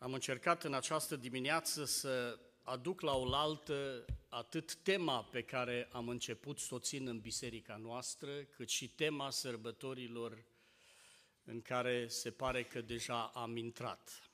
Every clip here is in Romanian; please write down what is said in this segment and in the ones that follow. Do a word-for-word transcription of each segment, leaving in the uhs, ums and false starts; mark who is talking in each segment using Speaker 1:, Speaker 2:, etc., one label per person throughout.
Speaker 1: Am încercat în această dimineață să aduc la oaltă atât tema pe care am început să o țin în biserica noastră, cât și tema sărbătorilor în care se pare că deja am intrat.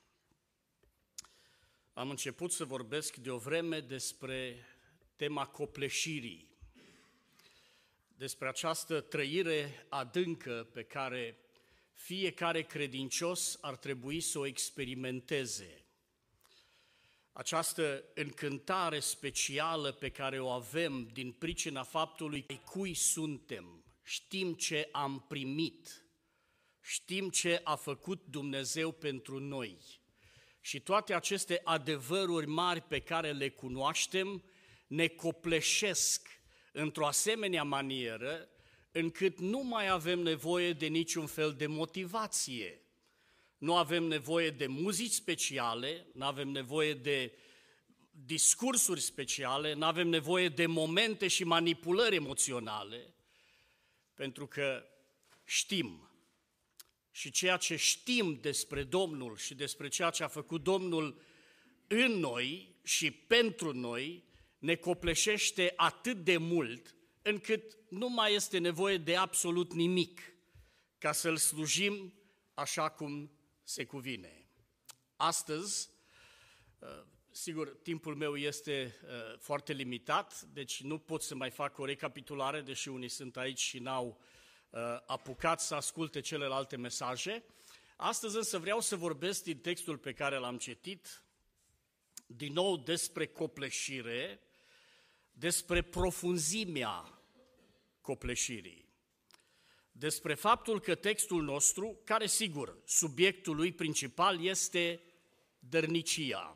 Speaker 1: Am început să vorbesc de o vreme despre tema copleșirii, despre această trăire adâncă pe care fiecare credincios ar trebui să o experimenteze. Această încântare specială pe care o avem din pricina faptului că cui suntem, știm ce am primit, știm ce a făcut Dumnezeu pentru noi. Și toate aceste adevăruri mari pe care le cunoaștem ne copleșesc într-o asemenea manieră încât nu mai avem nevoie de niciun fel de motivație. Nu avem nevoie de muzici speciale, nu avem nevoie de discursuri speciale, nu avem nevoie de momente și manipulări emoționale, pentru că știm. Și ceea ce știm despre Domnul și despre ceea ce a făcut Domnul în noi și pentru noi ne copleșește atât de mult încât nu mai este nevoie de absolut nimic ca să-L slujim așa cum se cuvine. Astăzi, sigur, timpul meu este foarte limitat, deci nu pot să mai fac o recapitulare, deși unii sunt aici și n-au apucat să asculte celelalte mesaje. Astăzi însă vreau să vorbesc din textul pe care l-am citit, din nou despre copleșire, despre profunzimea copleșirii, despre faptul că textul nostru, care sigur, subiectul lui principal este dărnicia.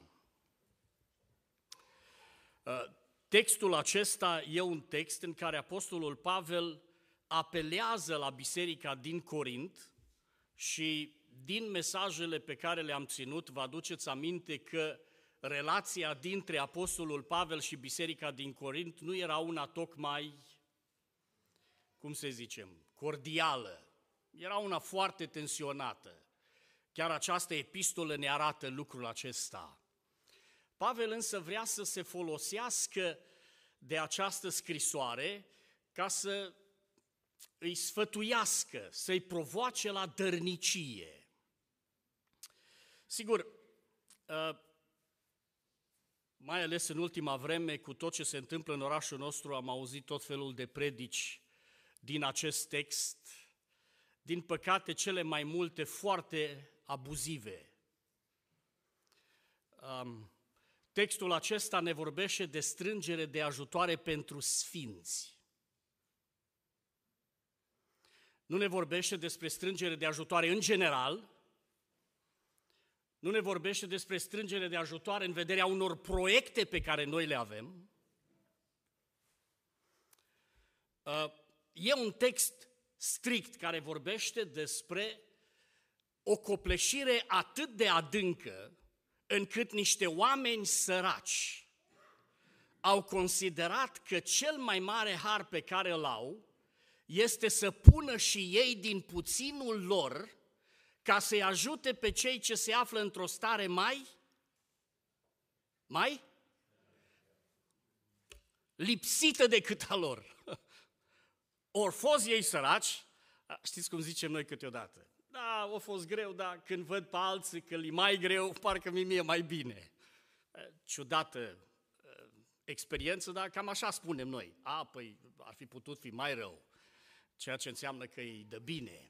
Speaker 1: Textul acesta e un text în care Apostolul Pavel apelează la biserica din Corint și din mesajele pe care le-am ținut, vă aduceți aminte că relația dintre Apostolul Pavel și biserica din Corint nu era una tocmai, cum să zicem, cordială. Era una foarte tensionată. Chiar această epistolă ne arată lucrul acesta. Pavel însă vrea să se folosească de această scrisoare ca să îi sfătuiască, să-i provoace la dărnicie. Sigur, mai ales în ultima vreme, cu tot ce se întâmplă în orașul nostru, am auzit tot felul de predici din acest text, din păcate cele mai multe foarte abuzive. Textul acesta ne vorbește de strângere de ajutoare pentru sfinți. Nu ne vorbește despre strângere de ajutoare în general, nu ne vorbește despre strângere de ajutoare în vederea unor proiecte pe care noi le avem. E un text strict care vorbește despre o copleșire atât de adâncă încât niște oameni săraci au considerat că cel mai mare har pe care îl au este să pună și ei din puținul lor ca să-i ajute pe cei ce se află într-o stare mai, mai lipsită decât a lor. Ori fost ei săraci, știți cum zicem noi câteodată, da, a fost greu, dar când văd pe alții că e mai greu, parcă mi-e mai bine. Ciudată experiență, dar cam așa spunem noi. A, păi ar fi putut fi mai rău, ceea ce înseamnă că îi dă bine.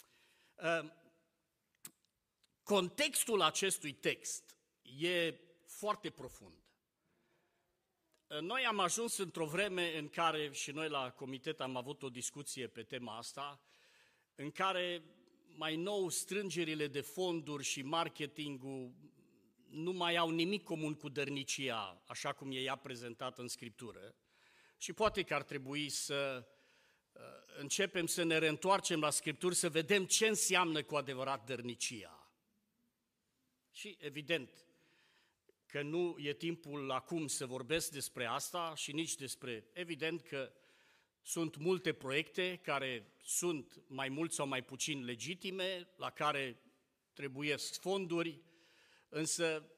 Speaker 1: Contextul acestui text e foarte profund. Noi am ajuns într-o vreme în care, și noi la comitet am avut o discuție pe tema asta, în care mai nou strângerile de fonduri și marketingul nu mai au nimic comun cu dărnicia, așa cum e ea prezentată în Scriptură. Și poate că ar trebui să începem să ne reîntoarcem la Scripturi, să vedem ce înseamnă cu adevărat dărnicia. Și evident că nu e timpul acum să vorbesc despre asta și nici despre, evident că sunt multe proiecte care sunt mai mult sau mai puțin legitime, la care trebuiesc fonduri, Însă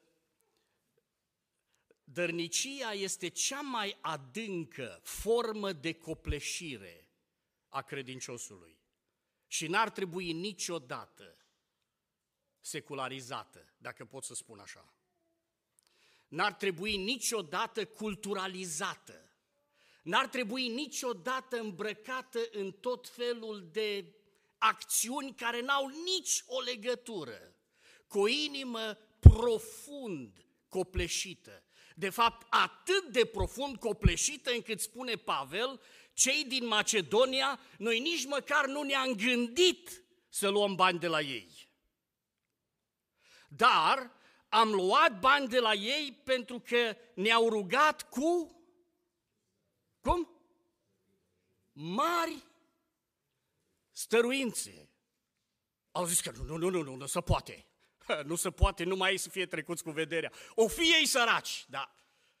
Speaker 1: dărnicia este cea mai adâncă formă de copleșire a credinciosului și n-ar trebui niciodată secularizată, dacă pot să spun așa. N-ar trebui niciodată culturalizată, n-ar trebui niciodată îmbrăcată în tot felul de acțiuni care n-au nici o legătură cu o inimă profund copleșită. De fapt, atât de profund copleșită încât spune Pavel, cei din Macedonia, noi nici măcar nu ne-am gândit să luăm bani de la ei. Dar am luat bani de la ei pentru că ne-au rugat cu, cum? Mari stăruințe. Au zis că nu, nu, nu, nu, nu, nu se poate. Nu se poate, numai ei să fie trecuți cu vederea. O fi ei săraci, da.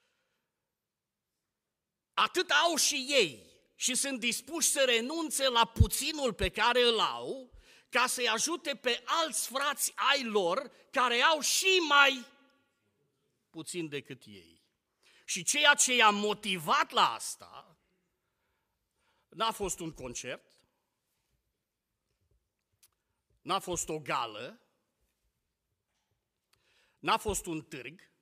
Speaker 1: Atât au și ei și sunt dispuși să renunțe la puținul pe care îl au ca să-i ajute pe alți frați ai lor care au și mai puțin decât ei. Și ceea ce i-a motivat la asta n-a fost un concert, n-a fost o gală, n-a fost un târg,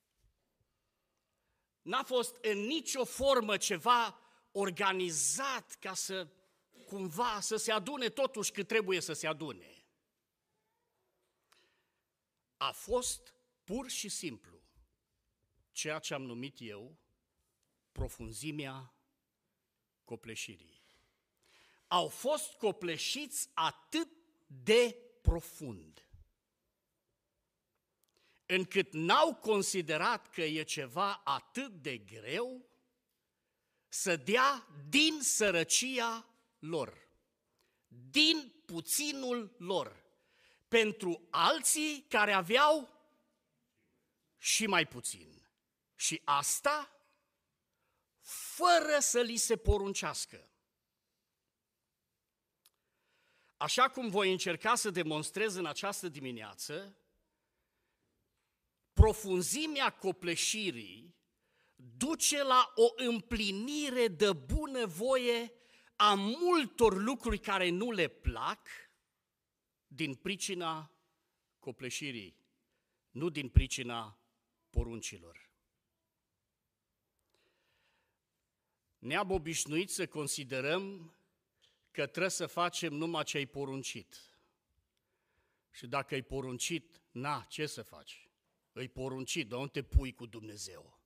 Speaker 1: n-a fost în nicio formă ceva organizat ca să cumva să se adune totuși cât trebuie să se adune. A fost pur și simplu ceea ce am numit eu profunzimea copleșirii. Au fost copleșiți atât de profund, încât n-au considerat că e ceva atât de greu să dea din sărăcia lor, din puținul lor, pentru alții care aveau și mai puțin. Și asta fără să li se poruncească. Așa cum voi încerca să demonstrez în această dimineață, profunzimea copleșirii duce la o împlinire de bunăvoie a multor lucruri care nu le plac din pricina copleșirii, nu din pricina poruncilor. Ne-am obișnuit să considerăm că trebuie să facem numai ce ai poruncit. Și dacă ai poruncit, na, ce să faci? Îi poruncit, dar nu te pui cu Dumnezeu.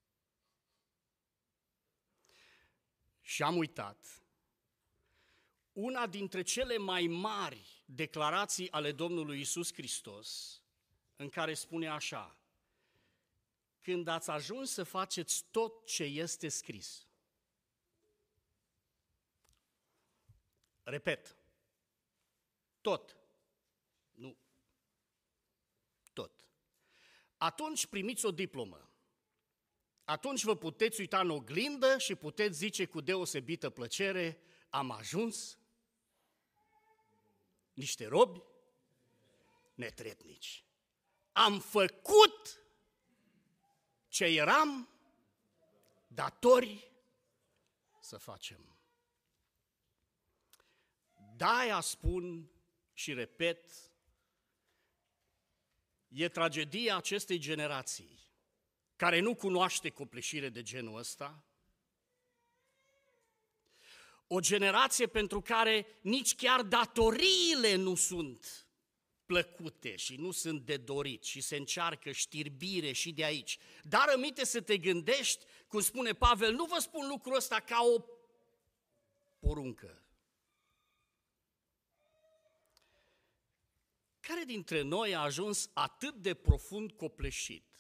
Speaker 1: Și am uitat, una dintre cele mai mari declarații ale Domnului Iisus Hristos, în care spune așa: când ați ajuns să faceți tot ce este scris. Repet, tot, nu, tot. Atunci primiți o diplomă. Atunci vă puteți uita în oglindă și puteți zice cu deosebită plăcere: am ajuns niște robi netretnici. Am făcut ce eram datori să facem. De-aia spun și repet, e tragedia acestei generații care nu cunoaște copleșire de genul ăsta, o generație pentru care nici chiar datoriile nu sunt plăcute și nu sunt de dorit și se încearcă știrbire și de aici. Dar rămite să te gândești, cum spune Pavel, nu vă spun lucrul ăsta ca o poruncă. Care dintre noi a ajuns atât de profund copleșit,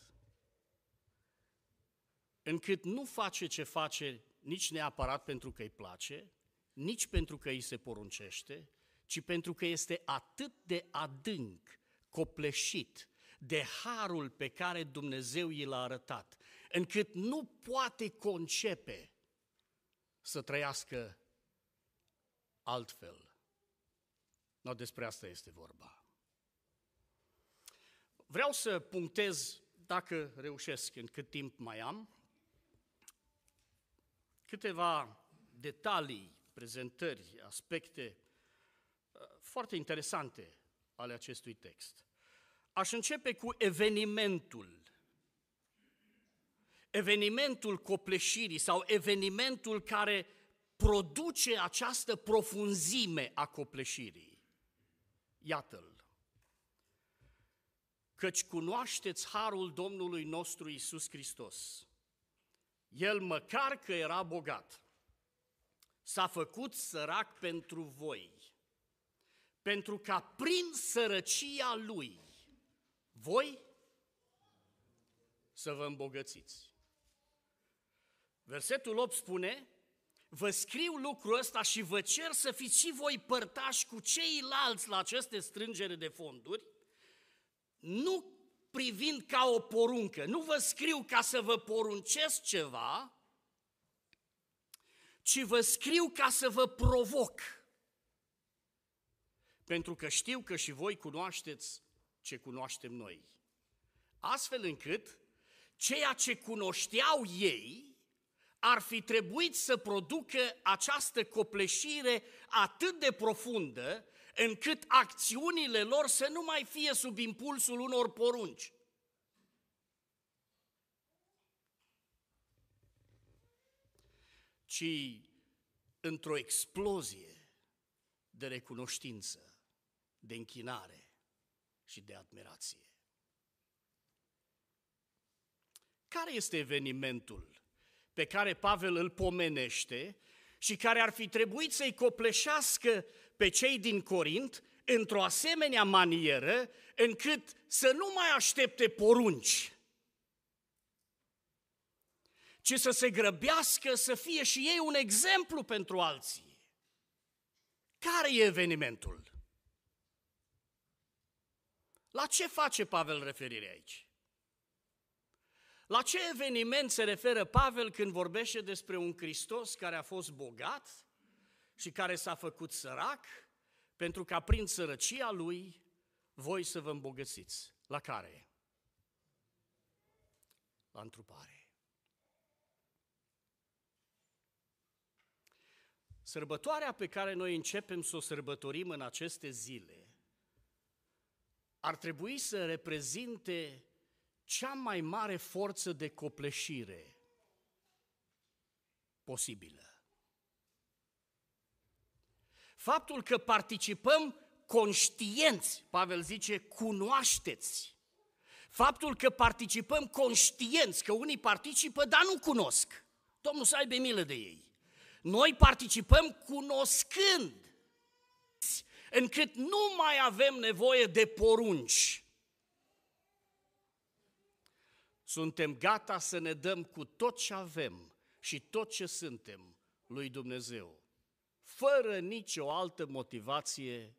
Speaker 1: încât nu face ce face nici neapărat pentru că îi place, nici pentru că îi se poruncește, ci pentru că este atât de adânc, copleșit de harul pe care Dumnezeu i l-a arătat, încât nu poate concepe să trăiască altfel. Nu despre asta este vorba. Vreau să punctez, dacă reușesc, în cât timp mai am, câteva detalii, prezentări, aspecte foarte interesante ale acestui text. Aș începe cu evenimentul. Evenimentul copleșirii sau evenimentul care produce această profunzime a copleșirii. Iată-l. Căci cunoașteți harul Domnului nostru Iisus Hristos. El, măcar că era bogat, s-a făcut sărac pentru voi, pentru ca prin sărăcia Lui, voi să vă îmbogățiți. Versetul opt spune: vă scriu lucrul ăsta și vă cer să fiți și voi părtași cu ceilalți la aceste strângere de fonduri, nu privind ca o poruncă, nu vă scriu ca să vă poruncesc ceva, ci vă scriu ca să vă provoc. Pentru că știu că și voi cunoașteți ce cunoaștem noi. Astfel încât ceea ce cunoșteau ei ar fi trebuit să producă această copleșire atât de profundă, încât acțiunile lor să nu mai fie sub impulsul unor porunci. Ci într-o explozie de recunoștință, de închinare și de admirație. Care este evenimentul pe care Pavel îl pomenește și care ar fi trebuit să-i copleșească pe cei din Corint într-o asemenea manieră încât să nu mai aștepte porunci, ci să se grăbească să fie și ei un exemplu pentru alții? Care e evenimentul? La ce face Pavel referire aici? La ce eveniment se referă Pavel când vorbește despre un Hristos care a fost bogat și care s-a făcut sărac pentru ca prin sărăcia Lui voi să vă îmbogățiți? La care? La întrupare. Sărbătoarea pe care noi începem să o sărbătorim în aceste zile ar trebui să reprezinte cea mai mare forță de copleșire posibilă. Faptul că participăm conștienți, Pavel zice, cunoașteți. Faptul că participăm conștienți, că unii participă, dar nu cunosc. Domnul să aibă milă de ei. Noi participăm cunoscând, încât nu mai avem nevoie de porunci. Suntem gata să ne dăm cu tot ce avem și tot ce suntem lui Dumnezeu, fără nicio altă motivație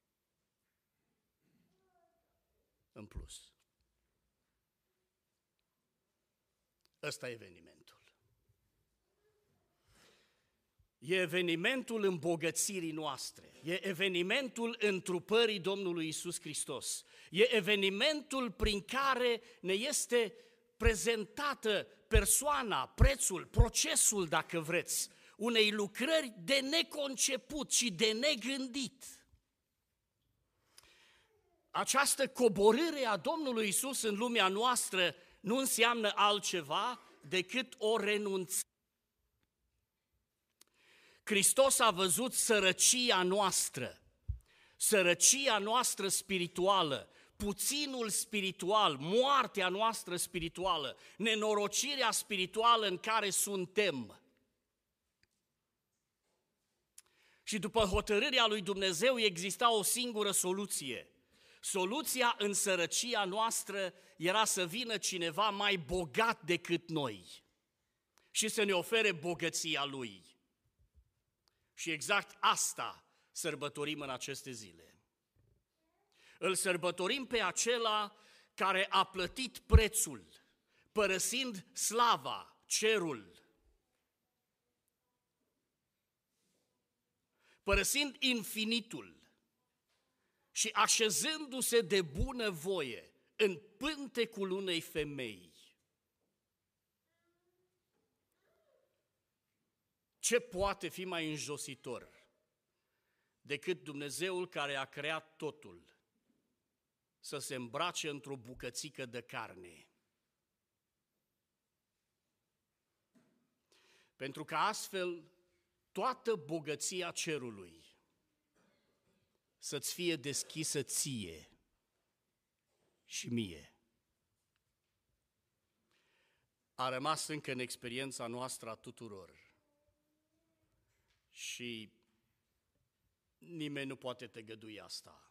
Speaker 1: în plus. Ăsta e evenimentul. E evenimentul îmbogățirii noastre, e evenimentul întrupării Domnului Iisus Hristos, e evenimentul prin care ne este prezentată persoana, prețul, procesul, dacă vreți, unei lucrări de neconceput și de negândit. Această coborâre a Domnului Iisus în lumea noastră nu înseamnă altceva decât o renunțare. Hristos a văzut sărăcia noastră, sărăcia noastră spirituală, puținul spiritual, moartea noastră spirituală, nenorocirea spirituală în care suntem. Și după hotărârea lui Dumnezeu exista o singură soluție. Soluția în sărăcia noastră era să vină cineva mai bogat decât noi și să ne ofere bogăția Lui. Și exact asta sărbătorim în aceste zile. Îl sărbătorim pe acela care a plătit prețul, părăsind slava, cerul, părăsind infinitul și așezându-se de bună voie în pântecul unei femei. Ce poate fi mai înjositor decât Dumnezeul care a creat totul să se îmbrace într-o bucățică de carne? Pentru că astfel toată bogăția cerului să-ți fie deschisă ție și mie. A rămas încă în experiența noastră a tuturor și nimeni nu poate tăgădui asta.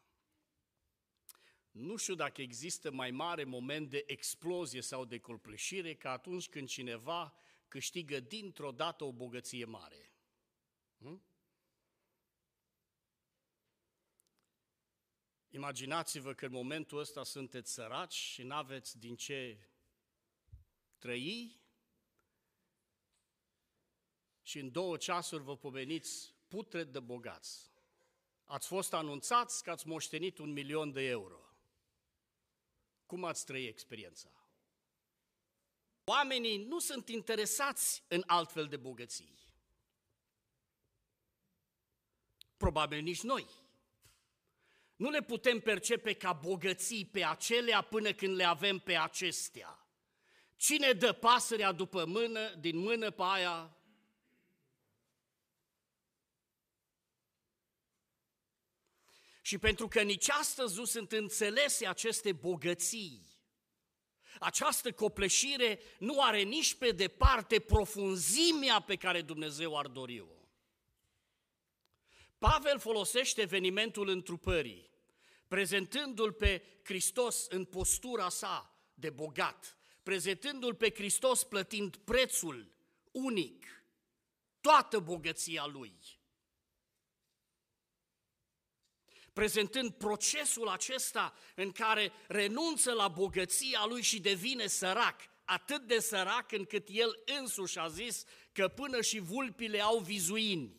Speaker 1: Nu știu dacă există mai mare moment de explozie sau de copleșire ca atunci când cineva câștigă dintr-o dată o bogăție mare. Hm? Imaginați-vă că în momentul ăsta sunteți săraci și n-aveți din ce trăi și în două ceasuri vă pomeniți putred de bogați. Ați fost anunțați că ați moștenit un milion de euro. Cum ați trăi experiența? Oamenii nu sunt interesați în altfel de bogății. Probabil nici noi. Nu le putem percepe ca bogății pe acelea până când le avem pe acestea. Cine dă pasărea după mână, din mână pe aia? Și pentru că nici astăzi nu sunt înțelese aceste bogății, această copleșire nu are nici pe departe profunzimea pe care Dumnezeu ar dori-o. Pavel folosește evenimentul întrupării, prezentându-l pe Hristos în postura sa de bogat, prezentându-l pe Hristos plătind prețul unic, toată bogăția lui, prezentând procesul acesta în care renunță la bogăția lui și devine sărac, atât de sărac încât el însuși a zis că până și vulpile au vizuini.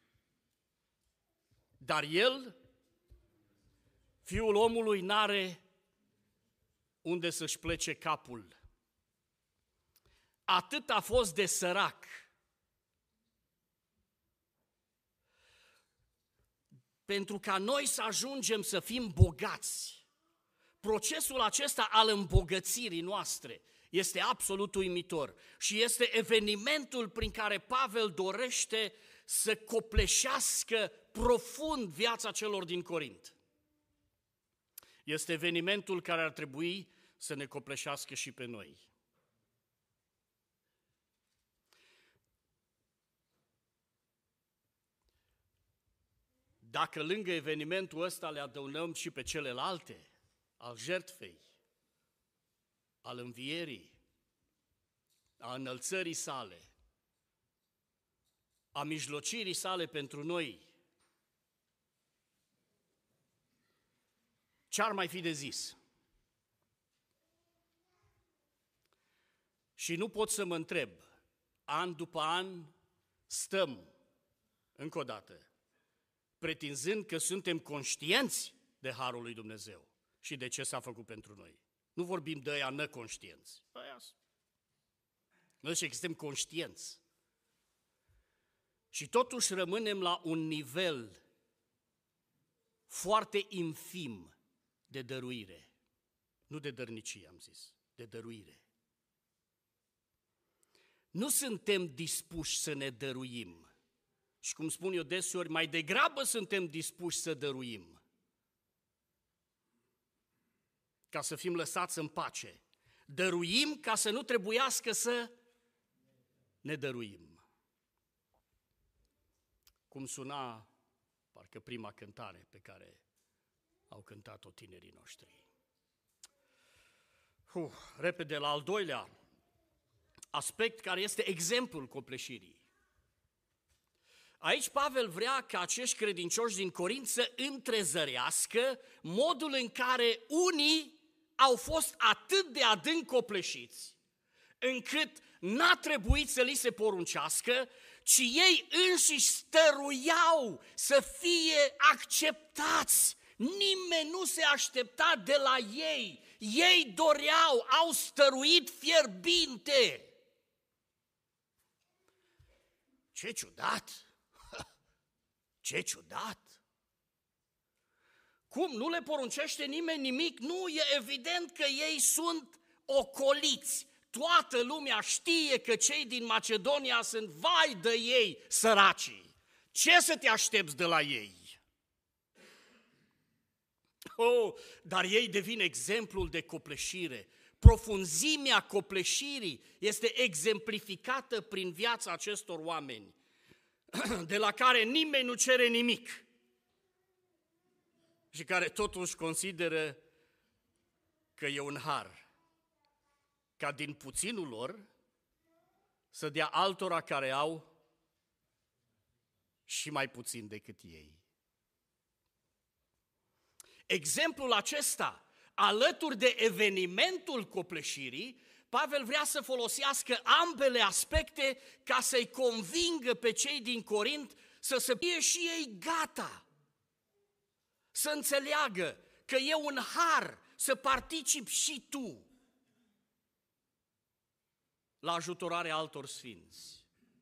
Speaker 1: Dar el, Fiul omului, n-are unde să-și plece capul. Atât a fost de sărac. Pentru ca noi să ajungem să fim bogați, procesul acesta al îmbogățirii noastre este absolut uimitor și este evenimentul prin care Pavel dorește să copleșească profund viața celor din Corint. Este evenimentul care ar trebui să ne copleșească și pe noi. Dacă lângă evenimentul ăsta le adăunăm și pe celelalte, al jertfei, al învierii, a înălțării sale, a mijlocirii sale pentru noi, ce-ar mai fi de zis? Și nu pot să mă întreb, an după an stăm, încă o dată, pretinzând că suntem conștienți de harul lui Dumnezeu și de ce s-a făcut pentru noi. Nu vorbim de aia neconștienți. Noi zice că suntem conștienți. Și totuși rămânem la un nivel foarte infim de dăruire. Nu de dărnicie, am zis, de dăruire. Nu suntem dispuși să ne dăruim. Și cum spun eu deseori, mai degrabă suntem dispuși să dăruim, ca să fim lăsați în pace. Dăruim ca să nu trebuiască să ne dăruim. Cum suna, parcă prima cântare pe care au cântat-o tinerii noștri. Uh, repede la al doilea aspect, care este exemplul copleșirii. Aici Pavel vrea ca acești credincioși din Corint să întrezărească modul în care unii au fost atât de adânc copleșiți, încât n-a trebuit să li se poruncească, ci ei înșiși stăruiau să fie acceptați. Nimeni nu se aștepta de la ei. Ei doreau, au stăruit fierbinte. Ce ciudat! Ce ciudat! Cum? Nu le poruncește nimeni nimic? Nu, e evident că ei sunt ocoliți. Toată lumea știe că cei din Macedonia sunt vai de ei, săracii. Ce să te aștepți de la ei? Oh, dar ei devin exemplul de copleșire. Profunzimea copleșirii este exemplificată prin viața acestor oameni, de la care nimeni nu cere nimic și care totuși consideră că e un har, ca din puținul lor să dea altora care au și mai puțin decât ei. Exemplul acesta, alături de evenimentul copleșirii, Pavel vrea să folosească ambele aspecte ca să-i convingă pe cei din Corint să se fie și ei gata, să înțeleagă că e un har să participi și tu la ajutorarea altor sfinți.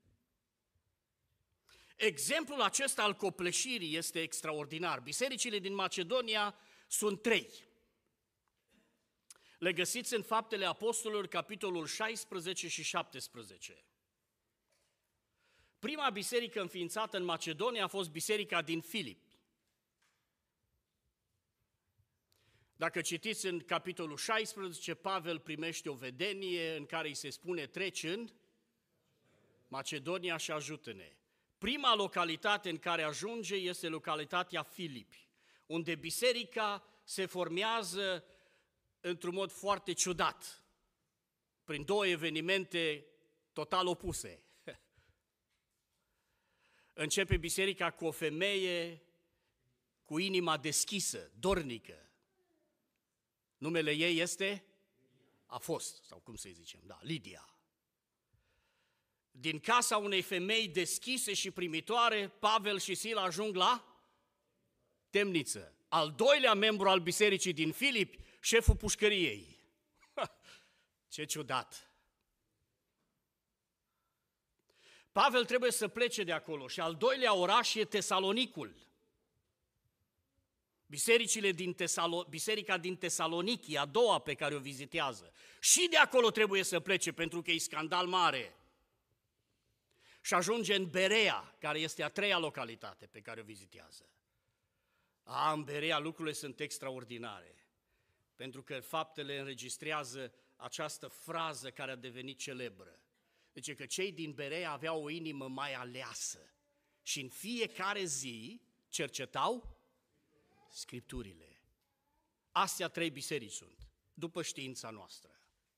Speaker 1: Exemplul acesta al copleșirii este extraordinar. Bisericile din Macedonia sunt trei. Le găsiți în Faptele Apostolilor, capitolul șaisprezece și șaptesprezece. Prima biserică înființată în Macedonia a fost biserica din Filipi. Dacă citiți în capitolul șaisprezece, Pavel primește o vedenie în care îi se spune: treci în Macedonia și ajută-ne. Prima localitate în care ajunge este localitatea Filipi, unde biserica se formează într-un mod foarte ciudat, prin două evenimente total opuse. Începe biserica cu o femeie cu inima deschisă, dornică. Numele ei este? A fost, sau cum să-i zicem, da, Lidia. Din casa unei femei deschise și primitoare, Pavel și Sila ajung la temniță. Al doilea membru al bisericii din Filipi, șeful pușcăriei. Ce ciudat! Pavel trebuie să plece de acolo și al doilea oraș e Tesalonicul. Bisericile din Tesalo- Biserica din Tesaloniki, a doua pe care o vizitează. Și de acolo trebuie să plece pentru că e scandal mare. Și ajunge în Berea, care este a treia localitate pe care o vizitează. A, în Berea lucrurile sunt extraordinare, pentru că faptele înregistrează această frază care a devenit celebră. Deci că cei din Berea aveau o inimă mai aleasă și în fiecare zi cercetau Scripturile. Astea trei biserici sunt, după știința noastră.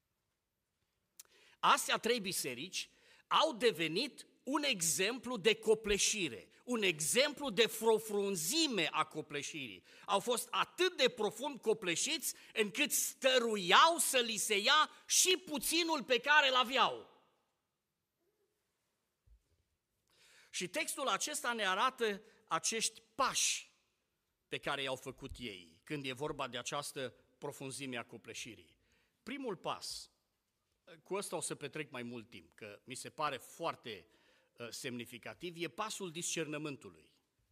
Speaker 1: Astea trei biserici au devenit un exemplu de copleșire, un exemplu de profunzime a copleșirii. Au fost atât de profund copleșiți încât stăruiau să li se ia și puținul pe care îl aveau. Și textul acesta ne arată acești pași pe care i-au făcut ei când e vorba de această profunzime a copleșirii. Primul pas, cu ăsta o să petrec mai mult timp, că mi se pare foarte uh, semnificativ, e pasul discernământului.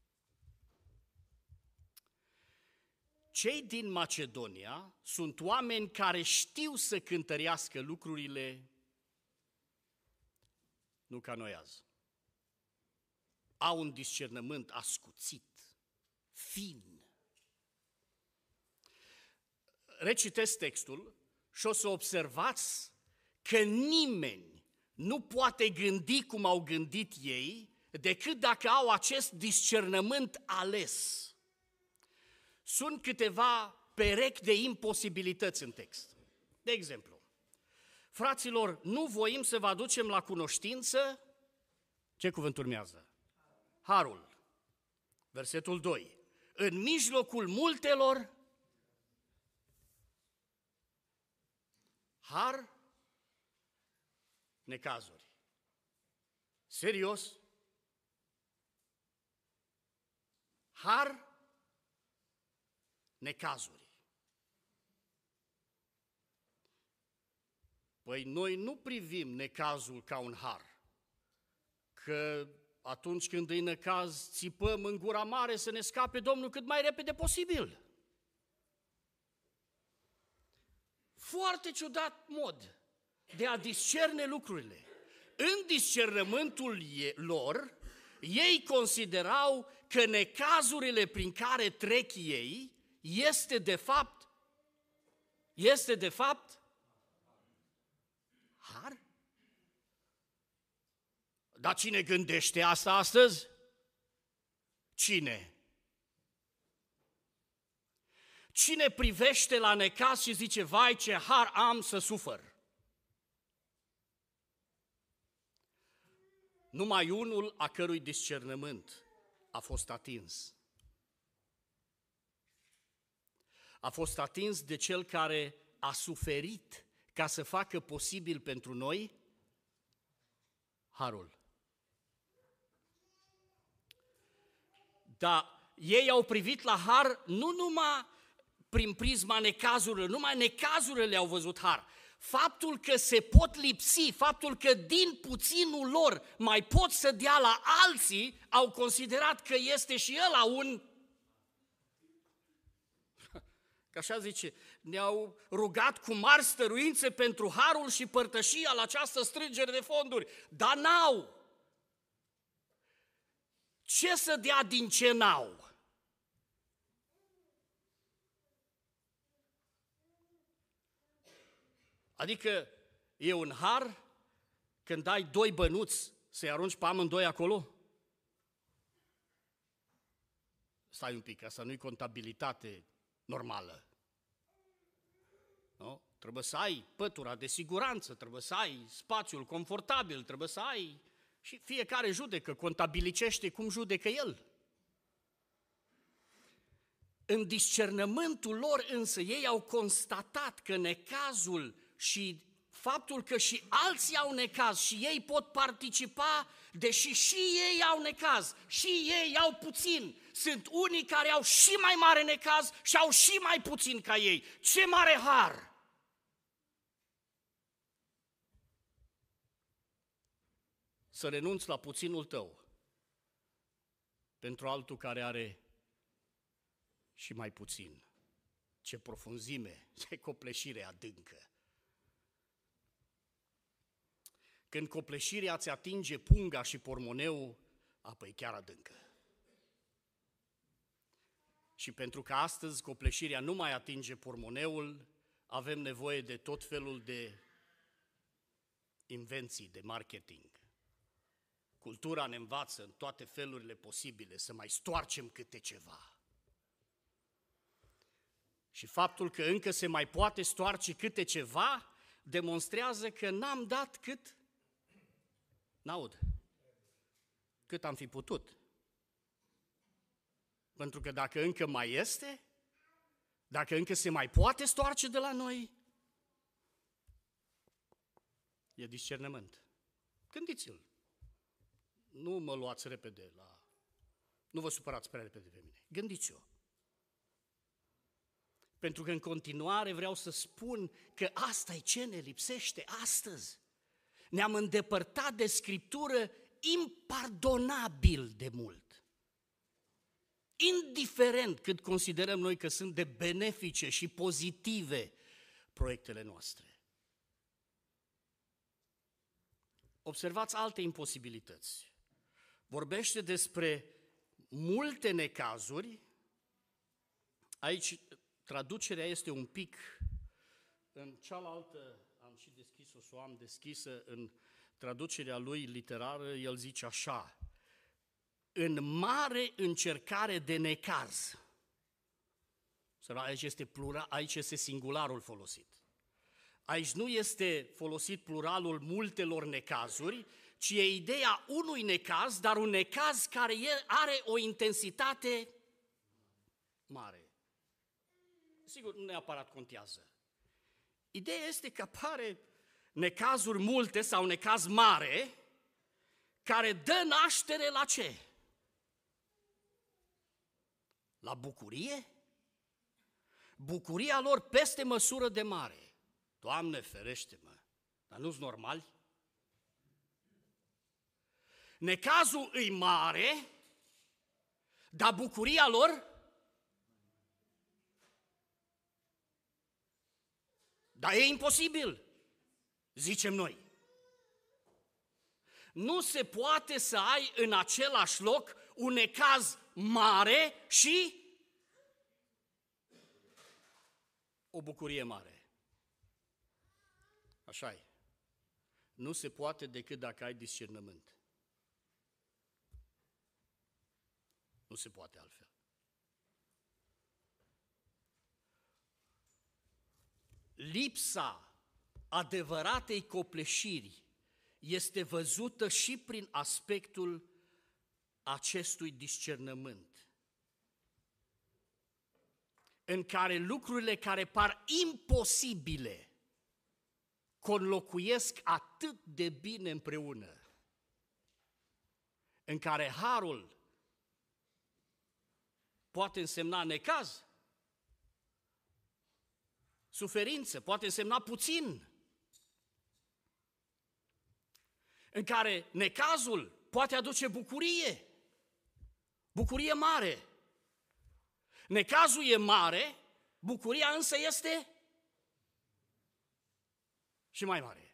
Speaker 1: Cei din Macedonia sunt oameni care știu să cântărească lucrurile, nu ca noi azi. Au un discernământ ascuțit, fin. Recitesc textul și o să observați că nimeni nu poate gândi cum au gândit ei decât dacă au acest discernământ ales. Sunt câteva perechi de imposibilități în text. De exemplu, fraților, nu voim să vă aducem la cunoștință, ce cuvânt urmează? Harul. Versetul doi. În mijlocul multelor, har, necazuri. Serios? Har, necazuri. Păi noi nu privim necazul ca un har, că atunci când îi necaz țipăm în gura mare să ne scape Domnul cât mai repede posibil. Foarte ciudat mod de a discerne lucrurile. În discernământul lor, ei considerau că necazurile prin care trec ei este de fapt, este de fapt har? Dar cine gândește asta astăzi? Cine? Cine privește la necaz și zice, vai, ce har am să sufăr? Numai unul a cărui discernământ a fost atins. A fost atins de cel care a suferit ca să facă posibil pentru noi harul. Dar ei au privit la har nu numai prin prisma necazurilor, numai necazurile le-au văzut har. Faptul că se pot lipsi, faptul că din puținul lor mai pot să dea la alții, au considerat că este și ăla un... Că așa zice, ne-au rugat cu mari stăruințe pentru harul și părtășia la această strângere de fonduri, dar n-au. Ce să dea din ce n-au? Adică e un har când ai doi bănuți să-i arunci pe amândoi acolo? Stai un pic, asta nu-i contabilitate normală. Nu? Trebuie să ai pătura de siguranță, trebuie să ai spațiul confortabil, trebuie să ai... Și fiecare judecă, contabilicește cum judecă el. În discernământul lor însă ei au constatat că necazul și faptul că și alții au necaz și ei pot participa, deși și ei au necaz, și ei au puțin. Sunt unii care au și mai mare necaz și au și mai puțin ca ei. Ce mare har! Să renunți la puținul tău pentru altul care are și mai puțin. Ce profunzime, ce copleșire adâncă. Când copleșirea ți atinge punga și pormoneul, apoi chiar adâncă. Și pentru că astăzi copleșirea nu mai atinge pormoneul, avem nevoie de tot felul de invenții, de marketing. Cultura ne învață în toate felurile posibile să mai stoarcem câte ceva. Și faptul că încă se mai poate stoarce câte ceva, demonstrează că n-am dat cât, n-aud, cât am fi putut. Pentru că dacă încă mai este, dacă încă se mai poate stoarce de la noi, e discernământ. Gândiți-l. Nu mă luați repede la... Nu vă supărați prea repede pe mine. Gândiți-o. Pentru că în continuare vreau să spun că asta e ce ne lipsește astăzi. Ne-am îndepărtat de Scriptură impardonabil de mult. Indiferent cât considerăm noi că sunt de benefice și pozitive proiectele noastre. Observați alte imposibilități. Vorbește despre multe necazuri. Aici traducerea este un pic, în cealaltă, am și deschis-o, să o am deschisă, în traducerea lui literară, el zice așa, în mare încercare de necaz. Aici este, plural, aici este singularul folosit. Aici nu este folosit pluralul multelor necazuri, ci e ideea unui necaz, dar un necaz care are o intensitate mare. Sigur, nu neapărat contează. Ideea este că apare necazuri multe sau necaz mare, care dă naștere la ce? La bucurie? Bucuria lor peste măsură de mare. Doamne, ferește-mă! Dar nu-s normali? Necazul îi mare, dar bucuria lor? Dar e imposibil, zicem noi. Nu se poate să ai în același loc un necaz mare și o bucurie mare. Așa e. Nu se poate decât dacă ai discernământ. Nu se poate altfel. Lipsa adevăratei copleșiri este văzută și prin aspectul acestui discernământ, în care lucrurile care par imposibile conlocuiesc atât de bine împreună, în care harul poate însemna necaz, suferință, poate însemna puțin, în care necazul poate aduce bucurie, bucurie mare. Necazul e mare, bucuria însă este și mai mare.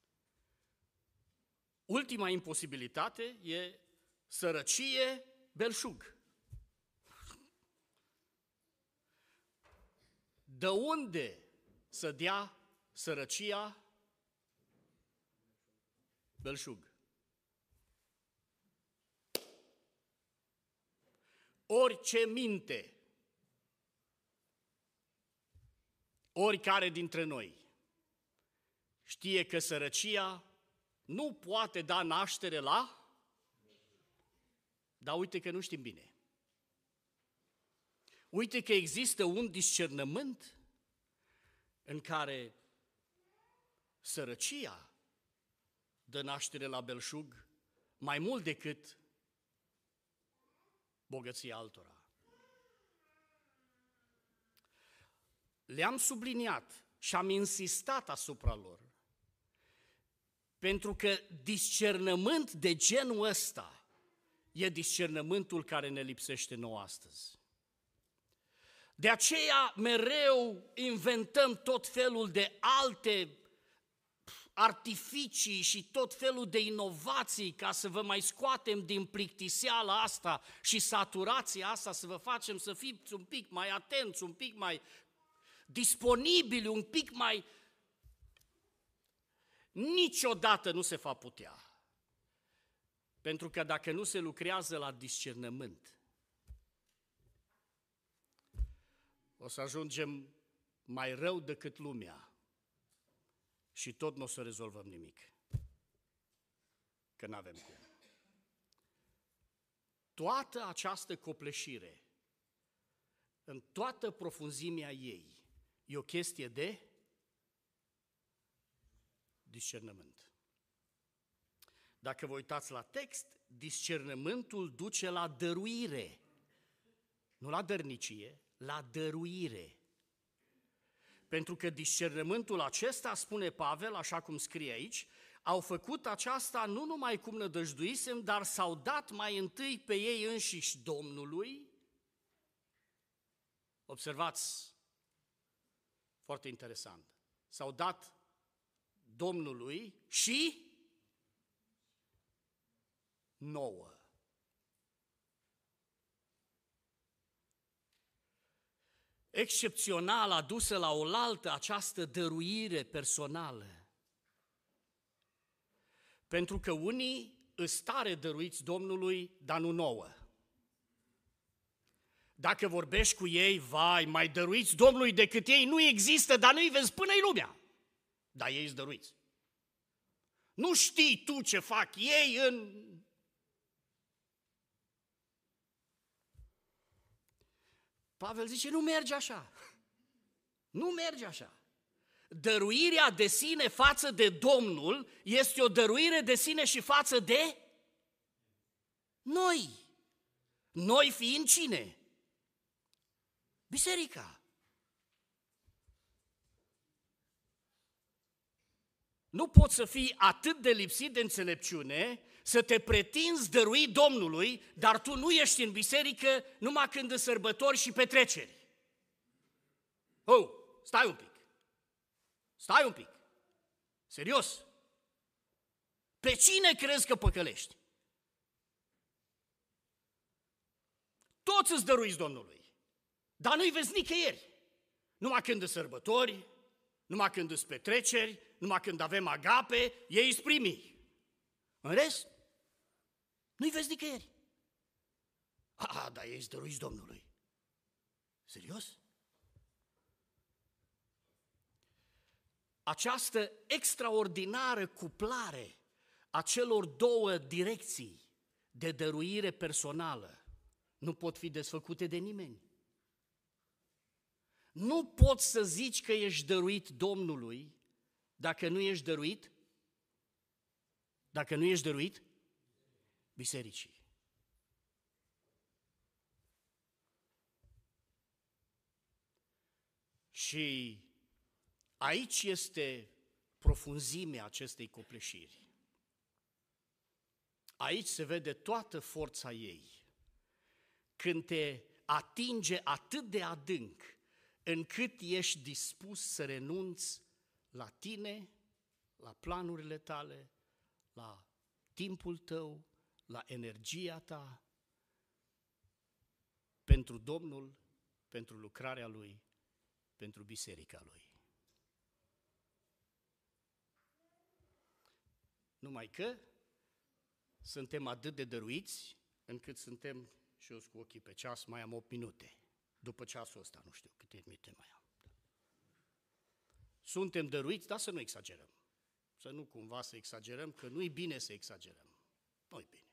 Speaker 1: Ultima imposibilitate e sărăcie, belșug. De unde să dea sărăcia, belșug? Orice minte, oricare dintre noi știe că sărăcia nu poate da naștere la, dar uite că nu știm bine. Uite că există un discernământ în care sărăcia dă naștere la belșug mai mult decât bogăția altora. Le-am subliniat și am insistat asupra lor, pentru că discernământ de genul ăsta e discernământul care ne lipsește nouă astăzi. De aceea mereu inventăm tot felul de alte artificii și tot felul de inovații ca să vă mai scoatem din plictiseala asta și saturația asta, să vă facem să fiți un pic mai atenți, un pic mai disponibili, un pic mai... Niciodată nu se va putea. Pentru că dacă nu se lucrează la discernământ, o să ajungem mai rău decât lumea și tot nu o să rezolvăm nimic, că n-avem cum. Toată această copleșire, în toată profunzimea ei, e o chestie de discernământ. Dacă vă uitați la text, discernământul duce la dăruire, nu la dărnicie, la dăruire. Pentru că discernământul acesta, spune Pavel, așa cum scrie aici, au făcut aceasta nu numai cum nădăjduisem, dar s-au dat mai întâi pe ei înșiși Domnului. Observați, foarte interesant, s-au dat Domnului și nouă. Excepțional adusă la oaltă această dăruire personală. Pentru că unii îs tare dăruiți Domnului, dar nu nouă. Dacă vorbești cu ei, vai, mai dăruiți Domnului decât ei, nu există, dar nu-i vezi până-i lumea. Dar ei îți dăruiți. Nu știi tu ce fac ei în... Pavel zice, nu merge așa. Nu merge așa. Dăruirea de sine față de Domnul este o dăruire de sine și față de noi. Noi fiind cine? Biserica. Nu poți să fii atât de lipsit de înțelepciune să te pretinzi dărui Domnului, dar tu nu ești în biserică numai când îți sărbători și petreceri. Oh, stai un pic. Stai un pic. Serios. Pe cine crezi că păcălești? Toți îți dăruiți Domnului, dar nu-i vezi nicăieri. Numai când îți sărbători, numai când îți petreceri, numai când avem agape, ei îți primii. În rest, nu-i vezi nicăieri. A, dar ei îți dăruiți Domnului. Serios? Această extraordinară cuplare a celor două direcții de dăruire personală nu pot fi desfăcute de nimeni. Nu poți să zici că ești dăruit Domnului dacă nu ești dăruit, dacă nu ești dăruit bisericii. Și aici este profunzimea acestei copleșiri. Aici se vede toată forța ei. Când te atinge atât de adânc, încât ești dispus să renunți la tine, la planurile tale, la timpul tău, la energia ta, pentru Domnul, pentru lucrarea Lui, pentru biserica Lui. Numai că suntem atât de dăruiți, încât suntem, și eu cu ochii pe ceas, mai am opt minute. După ceasul ăsta, nu știu câte minute mai am. Suntem dăruiți, dar să nu exagerăm. Să nu cumva să exagerăm, că nu-i bine să exagerăm. Nu-i bine.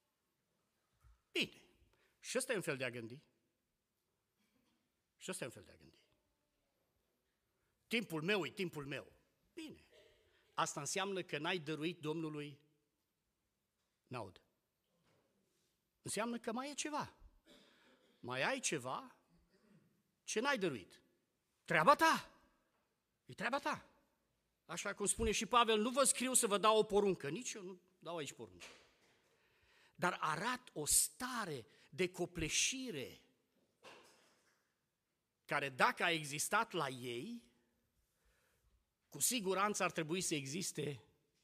Speaker 1: Bine. Și ăsta e un fel de a gândi. Și ăsta e un fel de a gândi. Timpul meu e timpul meu. Bine. Asta înseamnă că n-ai dăruit Domnului n-aud. Înseamnă că mai e ceva. Mai ai ceva ce n-ai dăruit. Treaba ta. E treaba ta. Așa cum spune și Pavel, nu vă scriu să vă dau o poruncă. Nici eu nu dau aici poruncă. Dar arat o stare de copleșire care, dacă a existat la ei, cu siguranță ar trebui să existe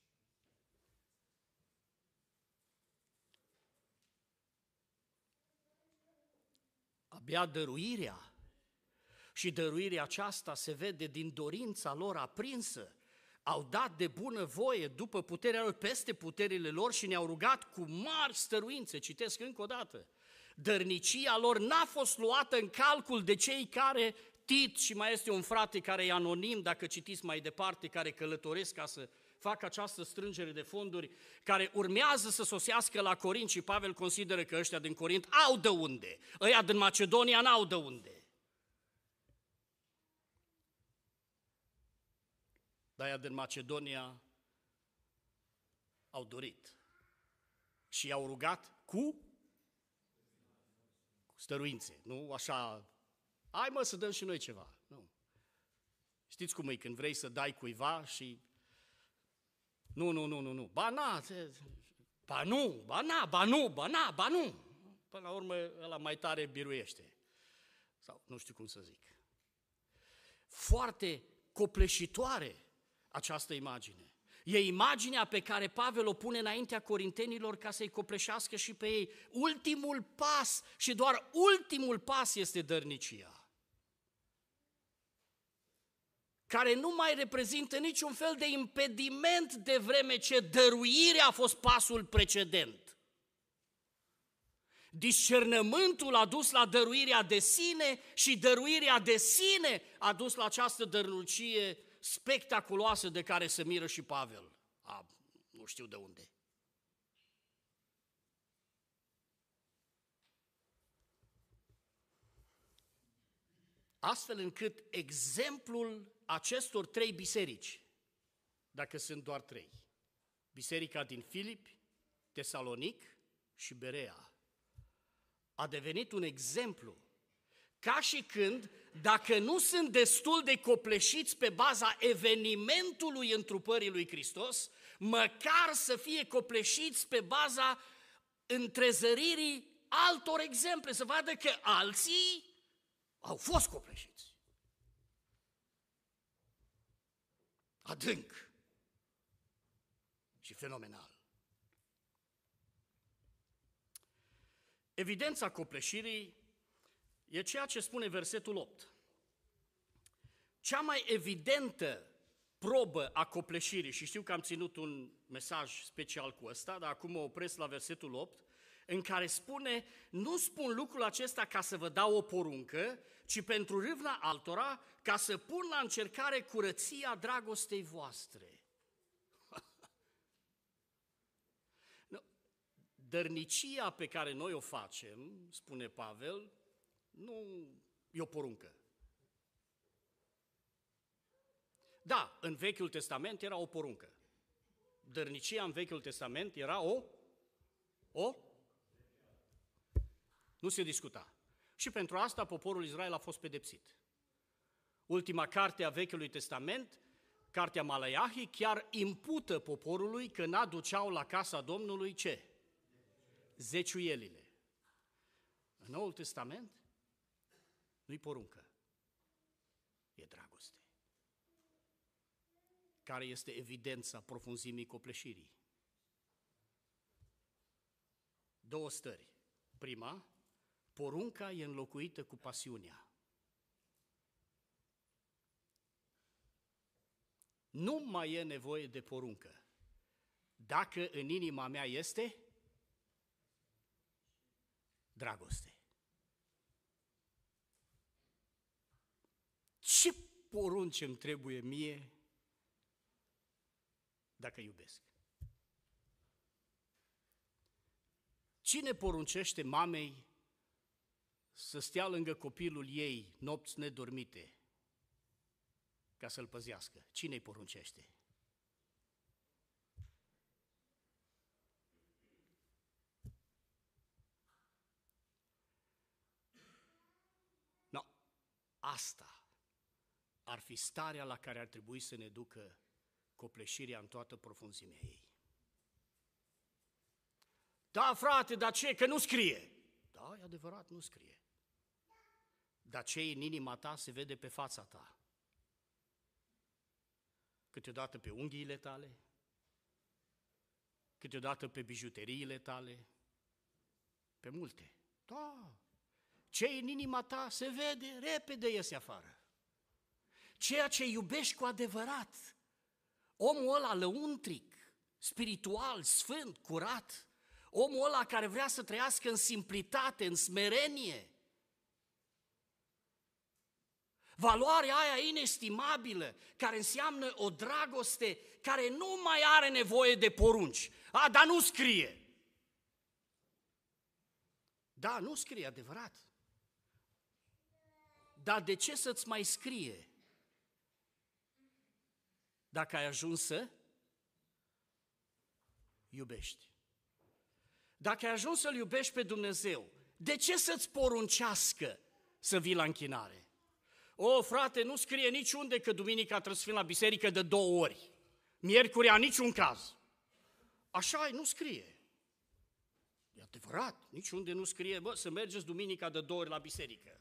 Speaker 1: abia dăruirea. Și dăruirea aceasta se vede din dorința lor aprinsă. Au dat de bună voie după puterea lor, peste puterile lor și ne-au rugat cu mari stăruințe. Citesc încă o dată. Dărnicia lor n-a fost luată în calcul de cei care, Tit, și mai este un frate care e anonim, dacă citiți mai departe, care călătoresc ca să facă această strângere de fonduri, care urmează să sosească la Corint și Pavel consideră că ăștia din Corint au de unde, ăia din Macedonia n-au de unde. Dar aia din Macedonia au dorit și i-au rugat cu stăruințe, nu așa, hai mă să dăm și noi ceva. Nu. Știți cum e când vrei să dai cuiva și nu, nu, nu, nu, nu, ba na, ba nu, ba na, ba nu, ba na, ba nu. Până la urmă ăla mai tare biruiește. Sau nu știu cum să zic. Foarte copleșitoare această imagine. E imaginea pe care Pavel o pune înaintea corintenilor ca să-i copleșească și pe ei. Ultimul pas și doar ultimul pas este dărnicia, care nu mai reprezintă niciun fel de impediment de vreme ce dăruirea a fost pasul precedent. Discernământul a dus la dăruirea de sine și dăruirea de sine a dus la această dărnicie spectaculoasă de care se miră și Pavel. A, nu știu de unde. Astfel încât exemplul acestor trei biserici, dacă sunt doar trei, biserica din Filipi, Tesalonic și Berea, a devenit un exemplu ca și când, dacă nu sunt destul de copleșiți pe baza evenimentului întrupării lui Hristos, măcar să fie copleșiți pe baza întrezăririi altor exemple, să vadă că alții au fost copleșiți. Adânc și fenomenal. Evidența copleșirii e ceea ce spune versetul opt. Cea mai evidentă probă a copleșirii, și știu că am ținut un mesaj special cu ăsta, dar acum mă opresc la versetul opt, în care spune, nu spun lucrul acesta ca să vă dau o poruncă, ci pentru râvna altora, ca să pun la încercare curăția dragostei voastre. Dărnicia pe care noi o facem, spune Pavel, nu e o poruncă. Da, în Vechiul Testament era o poruncă. Dărnicia în Vechiul Testament era o, o, nu se discuta. Și pentru asta poporul Israel a fost pedepsit. Ultima carte a Vechiului Testament, cartea Malaiahi, chiar impută poporului că n-aduceau la casa Domnului ce? Zeciuielile. În Noul Testament nu-i poruncă, e dragoste. Care este evidența profunzimii copleșirii? Două stări. Prima, porunca e înlocuită cu pasiunea. Nu mai e nevoie de poruncă. Dacă în inima mea este dragoste. Ce porunci îmi trebuie mie dacă iubesc? Cine poruncește mamei să stea lângă copilul ei nopți nedormite ca să-l păzească? Cine îi poruncește? No, asta ar fi starea la care ar trebui să ne ducă copleșirea în toată profunzimea ei. Da, frate, dar ce? Că nu scrie. Da, e adevărat, nu scrie. Dar ce în inima ta se vede pe fața ta. Câteodată pe unghiile tale, câteodată pe bijuteriile tale, pe multe. Da, ce în inima ta se vede, repede iese afară. Ceea ce iubești cu adevărat, omul ăla lăuntric, spiritual, sfânt, curat, omul ăla care vrea să trăiască în simplitate, în smerenie, valoarea aia inestimabilă, care înseamnă o dragoste care nu mai are nevoie de porunci. A, dar nu scrie. Da, nu scrie, adevărat. Dar de ce să-ți mai scrie? Dacă ai ajuns să iubești. Dacă ai ajuns să-L iubești pe Dumnezeu, de ce să-ți poruncească să vii la închinare? O, frate, nu scrie niciunde că duminica trebuie să fim la biserică de două ori. Miercurea, niciun caz. Așa e, nu scrie. E adevărat, niciunde nu scrie, bă, să mergeți duminica de două ori la biserică.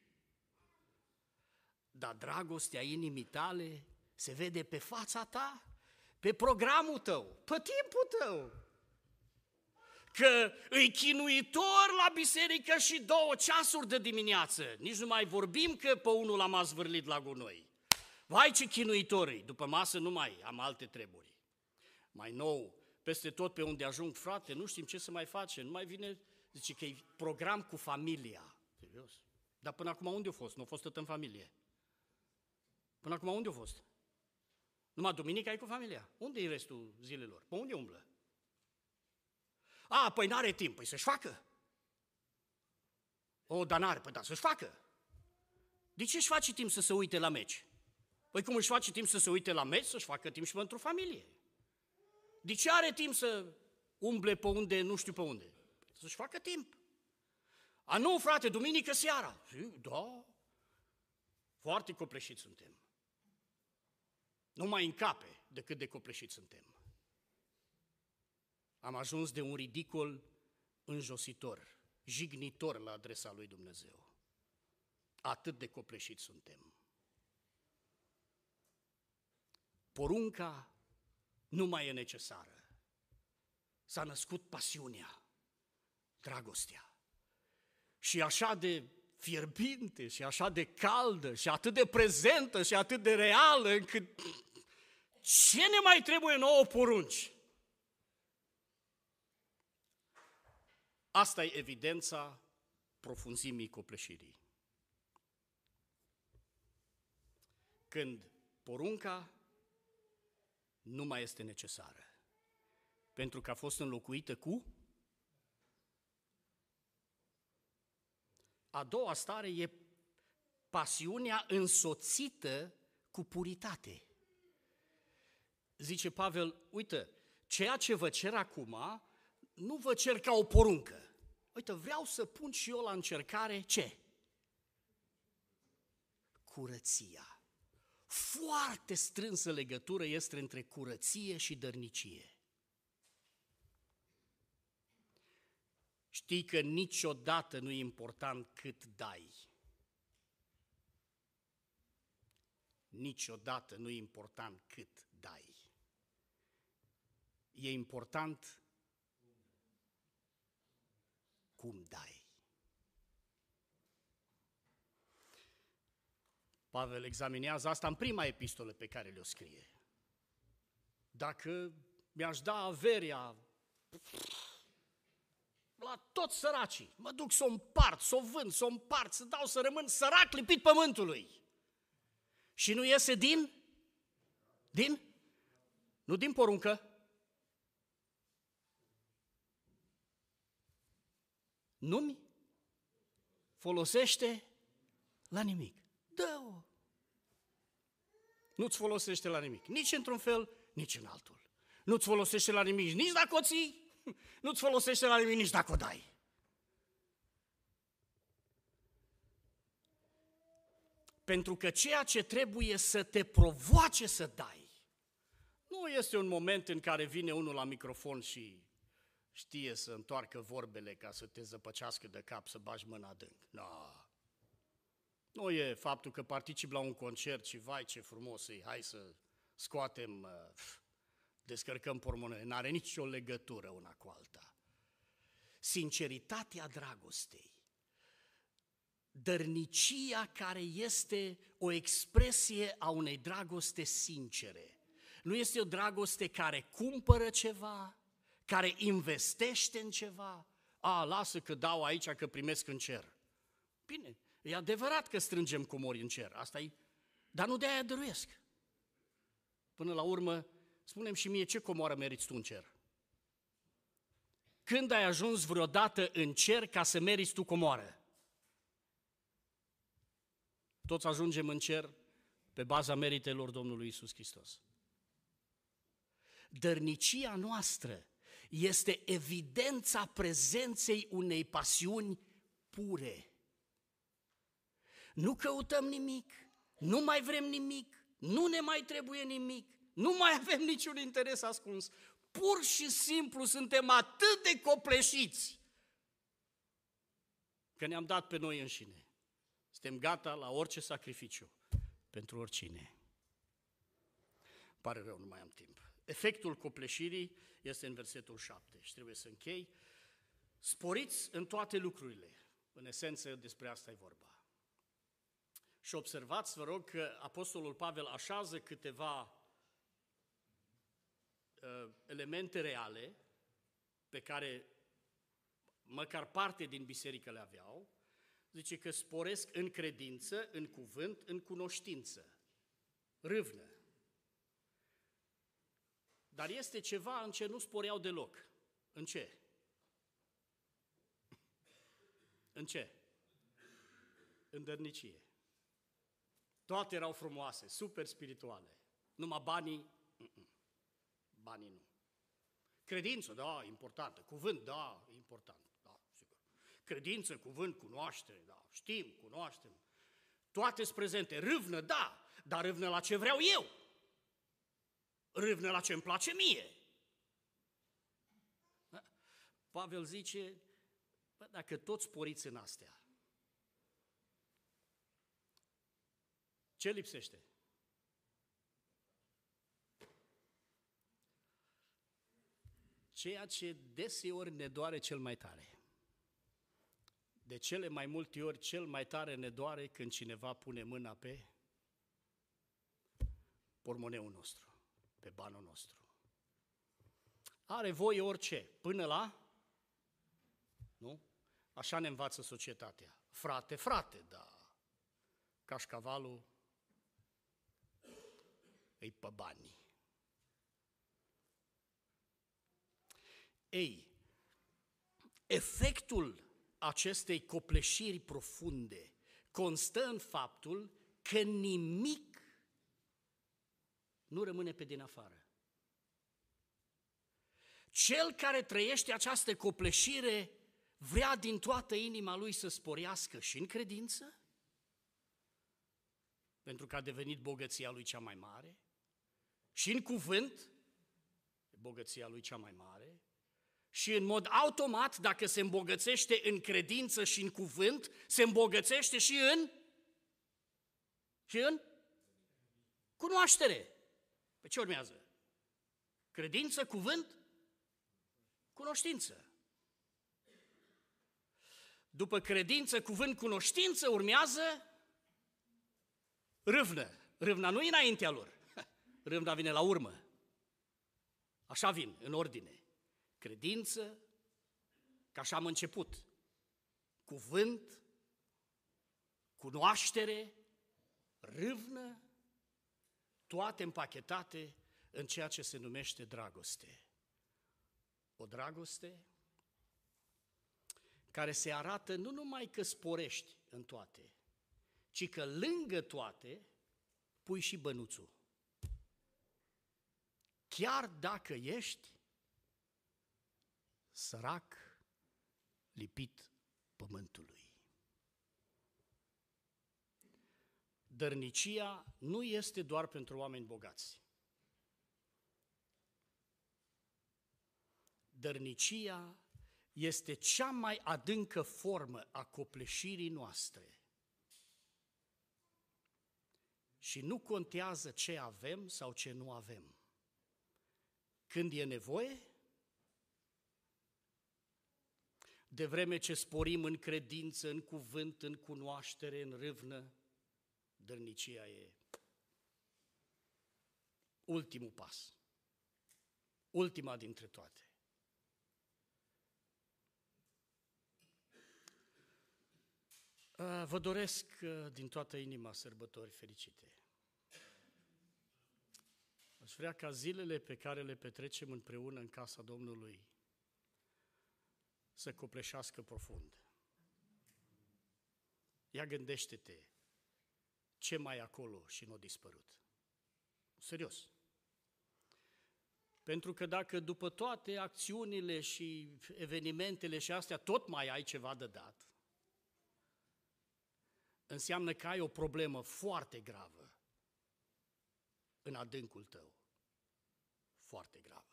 Speaker 1: Dar dragostea inimii tale se vede pe fața ta, pe programul tău, pe timpul tău. Că îi chinuitor la biserică și două ceasuri de dimineață. Nici nu mai vorbim că pe unul l-am azvârlit la gunoi. Vai ce chinuitorii, după masă nu mai am alte treburi. Mai nou, peste tot pe unde ajung, frate, nu știm ce să mai facem, nu mai vine, zice că e program cu familia. Serios? Dar până acum unde a fost? Nu a fost tot în familie. Până acum unde a fost? Numai duminica e cu familia. Unde e restul zilelor? Pe unde umblă? A, păi n-are timp, păi să-și facă. O, dar n-are, păi da, să-și facă. De ce își face timp să se uite la meci? Păi cum își face timp să se uite la meci, să-și facă timp și pentru familie. De ce are timp să umble pe unde, nu știu pe unde? Să-și facă timp. A, nu, frate, duminică seara. Zic, da, foarte copleșiți suntem. Nu mai încape de cât de copleșiți suntem. Am ajuns de un ridicol înjositor, jignitor la adresa lui Dumnezeu. Atât de copleșiți suntem. Porunca nu mai e necesară. S-a născut pasiunea, dragostea. Și așa de fierbinte și așa de caldă și atât de prezentă și atât de reală încât ce ne mai trebuie nouă porunci? Asta e evidența profunzimii copleșirii. Când porunca nu mai este necesară, pentru că a fost înlocuită cu a doua stare e pasiunea însoțită cu puritate. Zice Pavel, uite, ceea ce vă cer acum, nu vă cer ca o poruncă. Uite, vreau să pun și eu la încercare ce? Curăția. Foarte strânsă legătură este între curăție și dărnicie. Știi că niciodată nu e important cât dai. Niciodată nu e important cât dai. E important cum dai. Pavel examinează asta în prima epistolă pe care le-o scrie. Dacă mi-aș da averia la toți săracii, mă duc să o împart, să o vând, să o împart, să dau să rămân sărac lipit pământului. Și nu iese din? Din? Nu din poruncă. Nu-mi folosește la nimic. Dă-o. Nu-ți folosește la nimic, nici într-un fel, nici în altul. Nu-ți folosește la nimic nici dacă o ții, nu-ți folosește la nimic nici dacă o dai. Pentru că ceea ce trebuie să te provoace să dai, nu este un moment în care vine unul la microfon și știe să întoarcă vorbele ca să te zăpăcească de cap, să bagi mâna adânc. No. Nu e faptul că participi la un concert și vai ce frumos e, hai să scoatem, descărcăm pormonele, n-are nicio legătură una cu alta. Sinceritatea dragostei, dărnicia care este o expresie a unei dragoste sincere. Nu este o dragoste care cumpără ceva, care investește în ceva. A, lasă că dau aici, că primesc în cer. Bine, e adevărat că strângem comori în cer, asta e, dar nu de-aia dăruiesc. Până la urmă, spune-mi și mie ce comoară meriți tu în cer. Când ai ajuns vreodată în cer ca să meriți tu comoară? Toți ajungem în cer pe baza meritelor Domnului Iisus Hristos. Dărnicia noastră este evidența prezenței unei pasiuni pure. Nu căutăm nimic, nu mai vrem nimic, nu ne mai trebuie nimic, nu mai avem niciun interes ascuns. Pur și simplu suntem atât de copleșiți că ne-am dat pe noi înșine. Suntem gata la orice sacrificiu pentru oricine. Pare rău, nu mai am timp. Efectul copleșirii este în versetul șapte și trebuie să închei. Sporiți în toate lucrurile. În esență, despre asta e vorba. Și observați, vă rog, că Apostolul Pavel așează câteva uh, elemente reale pe care măcar parte din biserică le aveau. Zice că sporesc în credință, în cuvânt, în cunoștință, râvnă. Dar este ceva în ce nu sporeau deloc. În ce? În ce? În dărnicie. Toate erau frumoase, super spirituale. Numai banii, banii nu. Credință, da, importantă. Cuvânt, da, important. Da, sigur. Credință, cuvânt, cunoaștere, da, știm, cunoaștem. Toate sunt prezente. Râvnă, da, dar râvnă la ce vreau eu. Râvnă la ce îmi place mie. Da? Pavel zice, bă, dacă toți sporiți în astea, ce lipsește? Ceea ce deseori ne doare cel mai tare. De cele mai multe ori, cel mai tare ne doare când cineva pune mâna pe pormoneul nostru, pe banul nostru. Are voie orice, până la, nu? Așa ne învață societatea. Frate, frate, da. Cașcavalul îi pe bani. Ei, efectul acestei copleșiri profunde constă în faptul că nimic nu rămâne pe din afară. Cel care trăiește această copleșire vrea din toată inima lui să sporească și în credință, pentru că a devenit bogăția lui cea mai mare, și în cuvânt, bogăția lui cea mai mare, și în mod automat, dacă se îmbogățește în credință și în cuvânt, se îmbogățește și în, și în cunoaștere. Pe ce urmează? Credință, cuvânt, cunoștință. După credință, cuvânt, cunoștință, urmează râvnă. Râvna nu e înaintea lor, râvna vine la urmă. Așa vin, în ordine. Credință, că așa am început. Cuvânt, cunoaștere, râvnă, toate împachetate în ceea ce se numește dragoste. O dragoste care se arată nu numai că sporești în toate, ci că lângă toate pui și bănuțul. Chiar dacă ești sărac, lipit pământului. Dărnicia nu este doar pentru oameni bogați. Dărnicia este cea mai adâncă formă a copleșirii noastre. Și nu contează ce avem sau ce nu avem. Când e nevoie, de vreme ce sporim în credință, în cuvânt, în cunoaștere, în râvnă, dărnicia e ultimul pas, ultima dintre toate. Vă doresc din toată inima sărbători fericite. Aș vrea ca zilele pe care le petrecem împreună în casa Domnului să copleșească profund. Ia gândește-te ce mai e acolo și nu a dispărut. Serios. Pentru că dacă după toate acțiunile și evenimentele și astea tot mai ai ceva de dat, înseamnă că ai o problemă foarte gravă în adâncul tău. Foarte gravă.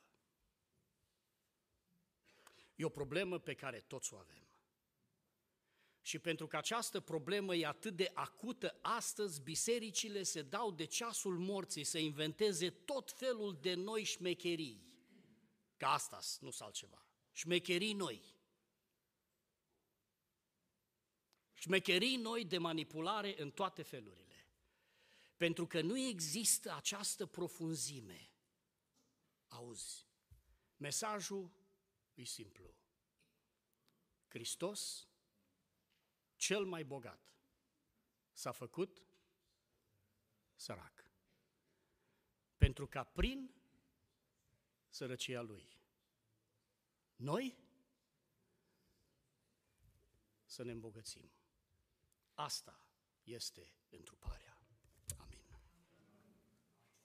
Speaker 1: E o problemă pe care toți o avem. Și pentru că această problemă e atât de acută, astăzi bisericile se dau de ceasul morții să inventeze tot felul de noi șmecherii. Că asta nu sunt altceva. Șmecherii noi. Șmecherii noi de manipulare în toate felurile. Pentru că nu există această profunzime. Auzi, mesajul e simplu. Hristos, cel mai bogat, s-a făcut sărac. Pentru ca prin sărăcia Lui, noi să ne îmbogățim. Asta este întruparea.